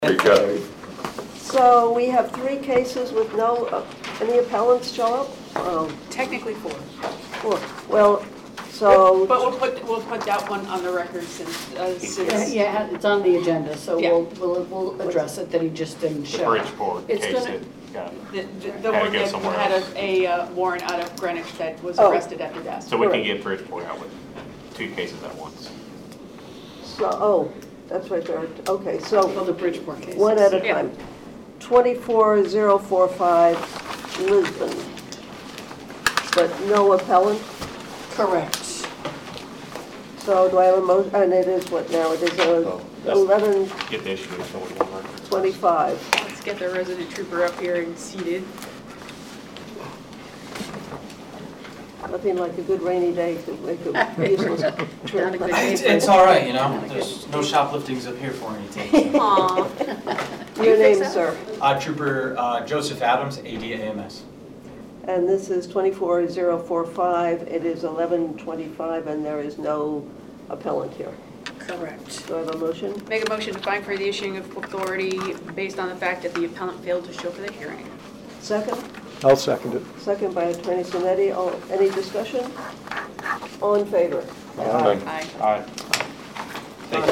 There you go. So we have 3 cases with no, any appellants show up? Technically 4. 4. Well, so, But we'll put that one on the record since. Yeah, it's on the agenda, so Yeah. we'll address it, that he just didn't The show. Bridgeport It's case gonna- that got, The Had to one go that somewhere had else. a warrant out of Greenwich that was Oh. arrested at the desk. so we can Correct. get Bridgeport out with 2 cases at once. that's right there. Okay, Well, so the Bridgeport case. one at a Yeah. time. 24045 Lisbon. But no appellant? Correct. So do I have a motion? And it is what now? It is that's- 11:25. Get the issue so we can work. Let's get the resident trooper up here and seated. Nothing like a good rainy day to make a useless Not a trip. good day. It's all right, you know, there's no shopliftings up here for anything. Aww. Your name, sir? Trooper Joseph Adams, ADAMS. And this is 24045. It is 11:25, and there is no appellant here. Correct. Do I have a motion? Make a motion to find for the issuing of authority based on the fact that the appellant failed to show for the hearing. Second? I'll second it. Second by Attorney Sinetti. Any discussion? All in favor? Aye. Aye. All right.